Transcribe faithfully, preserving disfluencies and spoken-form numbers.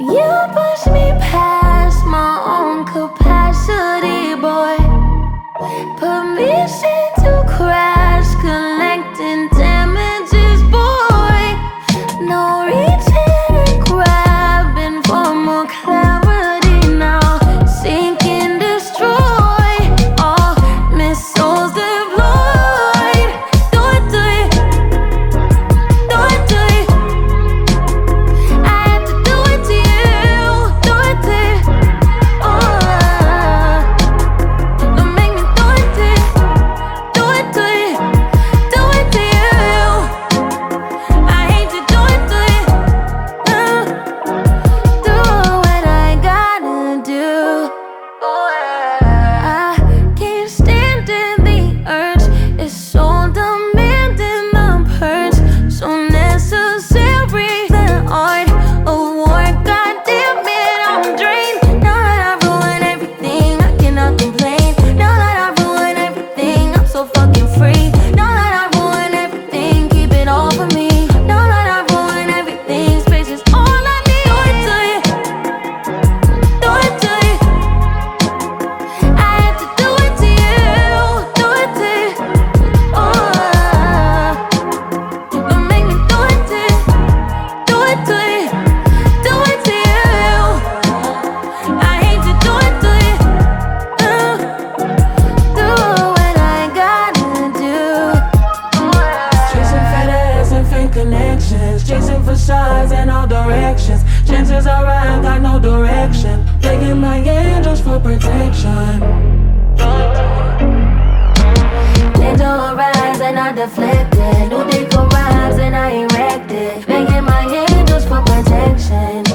You push me past my own capacity, boy. Permission to crash, collecting damages, boy. No reaching and grabbing for more clarity now. Seek and destroy all missiles deployed. Do it, do it, do it, do it. I have to do it to you, do it to you. Oh, don't make me do it to you, do it to you, do it to you. I hate to do it to you. Uh, do what I gotta do. I can't stand it, the urge is so demanding, the purge so necessary. The art of war, goddamn it, I'm drained. Now that I've ruined everything, I cannot complain. Now that I've ruined everything, I'm so fucking free. Now that I've ruined everything, keep it all for me. Now that I've ruined everything, space is all I need. Do it to you, do it to you. I have to do it to you, do it to you. Oh, don't make me do it to you, do it to you, do it to you. I hate to do it to you. Uh, do what I gotta do. Chasing fat ass and fake connections, chasing facades in all directions. Chances are I got no direction, begging my angels for protection. Angel arrives and I deflected. New day arrives and I erected. Begging my angels for protection.